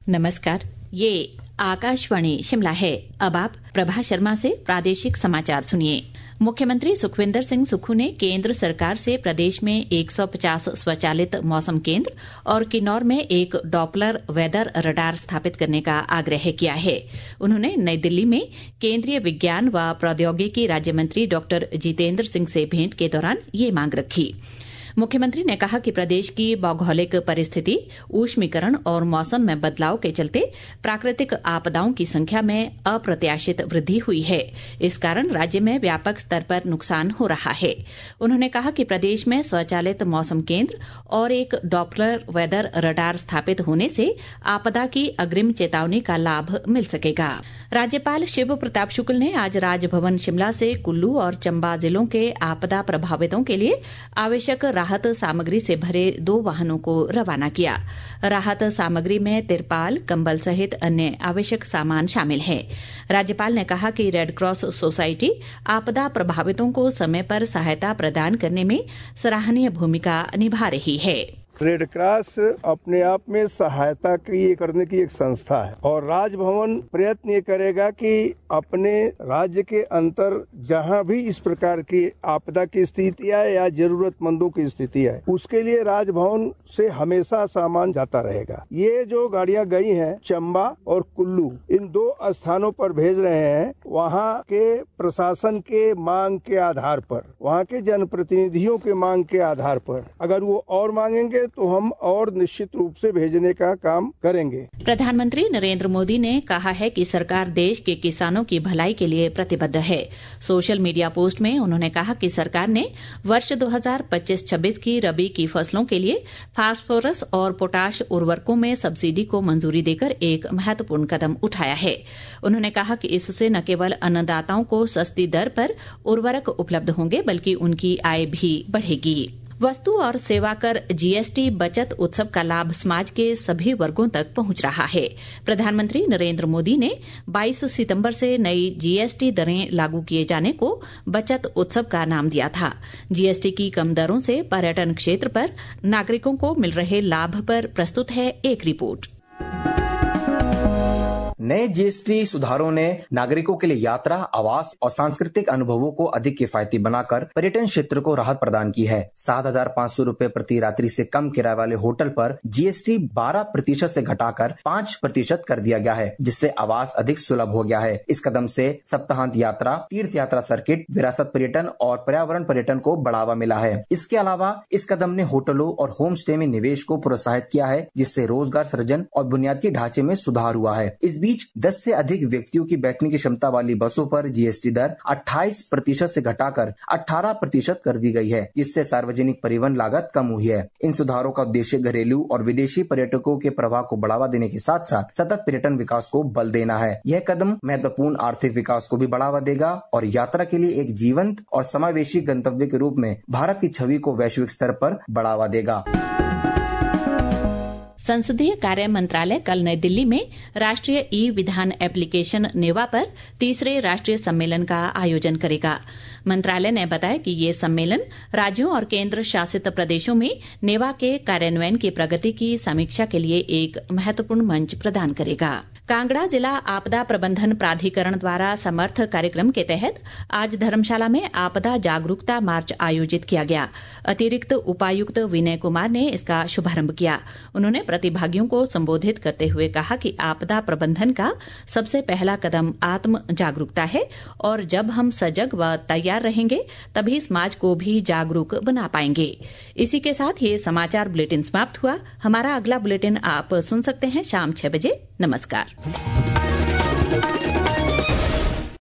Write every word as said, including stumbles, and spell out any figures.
नमस्कार, ये आकाशवाणी शिमला है। अब आप प्रभा शर्मा से प्रादेशिक समाचार सुनिए। मुख्यमंत्री सुखविंदर सिंह सुक्खू ने केंद्र सरकार से प्रदेश में एक सौ पचास स्वचालित मौसम केंद्र और किन्नौर में एक डॉपलर वेदर रडार स्थापित करने का आग्रह किया है। उन्होंने नई दिल्ली में केंद्रीय विज्ञान व प्रौद्योगिकी राज्य मंत्री डॉक्टर जितेंद्र सिंह से भेंट के दौरान ये मांग रखी। मुख्यमंत्री ने कहा कि प्रदेश की भौगोलिक परिस्थिति, ऊष्मीकरण और मौसम में बदलाव के चलते प्राकृतिक आपदाओं की संख्या में अप्रत्याशित वृद्धि हुई है। इस कारण राज्य में व्यापक स्तर पर नुकसान हो रहा है। उन्होंने कहा कि प्रदेश में स्वचालित मौसम केंद्र और एक डॉपलर वेदर रडार स्थापित होने से आपदा की अग्रिम चेतावनी का लाभ मिल सकेगा। राज्यपाल शिव प्रताप शुक्ल ने आज राजभवन शिमला से कुल्लू और चंबा जिलों के आपदा प्रभावितों के लिए आवश्यक राहत सामग्री से भरे दो वाहनों को रवाना किया। राहत सामग्री में तिरपाल, कंबल सहित अन्य आवश्यक सामान शामिल है। राज्यपाल ने कहा कि रेड क्रॉस सोसाइटी आपदा प्रभावितों को समय पर सहायता प्रदान करने में सराहनीय भूमिका निभा रही है। रेड क्रॉस अपने आप में सहायता की करने की एक संस्था है और राजभवन प्रयत्न ये करेगा कि अपने राज्य के अंतर जहां भी इस प्रकार की आपदा की स्थिति है या जरूरतमंदों की स्थिति है, उसके लिए राजभवन से हमेशा सामान जाता रहेगा। ये जो गाड़ियां गई हैं चंबा और कुल्लू, इन दो स्थानों पर भेज रहे हैं। वहां के प्रशासन के मांग के आधार पर, वहां के जनप्रतिनिधियों के मांग के आधार पर अगर वो और मांगेंगे तो हम और निश्चित रूप से भेजने का काम करेंगे। प्रधानमंत्री नरेंद्र मोदी ने कहा है कि सरकार देश के किसानों की भलाई के लिए प्रतिबद्ध है। सोशल मीडिया पोस्ट में उन्होंने कहा कि सरकार ने वर्ष दो हज़ार पच्चीस छब्बीस की रबी की फसलों के लिए फास्फोरस और पोटाश उर्वरकों में सब्सिडी को मंजूरी देकर एक महत्वपूर्ण कदम उठाया है। उन्होंने कहा कि इससे न केवल अन्नदाताओं को सस्ती दर पर उर्वरक उपलब्ध होंगे बल्कि उनकी आय भी बढ़ेगी। वस्तु और सेवा कर जीएसटी बचत उत्सव का लाभ समाज के सभी वर्गों तक पहुंच रहा है। प्रधानमंत्री नरेंद्र मोदी ने बाईस सितंबर से नई जीएसटी दरें लागू किए जाने को बचत उत्सव का नाम दिया था। जीएसटी की कम दरों से पर्यटन क्षेत्र पर नागरिकों को मिल रहे लाभ पर प्रस्तुत है एक रिपोर्ट। नए जीएसटी सुधारों ने नागरिकों के लिए यात्रा, आवास और सांस्कृतिक अनुभवों को अधिक किफायती बनाकर पर्यटन क्षेत्र को राहत प्रदान की है। सात हजार पाँच सौ रूपये प्रति रात्रि से कम किराए वाले होटल पर जीएसटी बारह प्रतिशत से घटाकर पाँच प्रतिशत कर दिया गया है, जिससे आवास अधिक सुलभ हो गया है। इस कदम से सप्ताहांत यात्रा, तीर्थ यात्रा सर्किट, विरासत पर्यटन और पर्यावरण पर्यटन को बढ़ावा मिला है। इसके अलावा इस कदम ने होटलों और होम स्टे में निवेश को प्रोत्साहित किया है, जिससे रोजगार सृजन और बुनियादी ढांचे में सुधार हुआ है। इस बीच दस से अधिक व्यक्तियों की बैठने की क्षमता वाली बसों पर जीएसटी दर अट्ठाईस प्रतिशत से घटाकर अठारह प्रतिशत कर दी गई है, जिससे सार्वजनिक परिवहन लागत कम हुई है। इन सुधारों का उद्देश्य घरेलू और विदेशी पर्यटकों के प्रवाह को बढ़ावा देने के साथ साथ सतत पर्यटन विकास को बल देना है। यह कदम महत्वपूर्ण आर्थिक विकास को भी बढ़ावा देगा और यात्रा के लिए एक जीवंत और समावेशी गंतव्य के रूप में भारत की छवि को वैश्विक स्तर पर बढ़ावा देगा। संसदीय कार्य मंत्रालय कल नई दिल्ली में राष्ट्रीय ई विधान एप्लीकेशन नेवा पर तीसरे राष्ट्रीय सम्मेलन का आयोजन करेगा। मंत्रालय ने बताया कि ये सम्मेलन राज्यों और केंद्र शासित प्रदेशों में नेवा के कार्यान्वयन की प्रगति की समीक्षा के लिए एक महत्वपूर्ण मंच प्रदान करेगा। कांगड़ा जिला आपदा प्रबंधन प्राधिकरण द्वारा समर्थ कार्यक्रम के तहत आज धर्मशाला में आपदा जागरूकता मार्च आयोजित किया गया। अतिरिक्त उपायुक्त विनय कुमार ने इसका शुभारंभ किया। उन्होंने प्रतिभागियों को संबोधित करते हुए कहा कि आपदा प्रबंधन का सबसे पहला कदम आत्म जागरूकता है और जब हम सजग व तैयार रहेंगे तभी समाज को भी जागरूक बना पाएंगे। इसी के साथ ये समाचार बुलेटिन समाप्त हुआ। हमारा अगला बुलेटिन आप सुन सकते हैं शाम छह बजे। नमस्कार।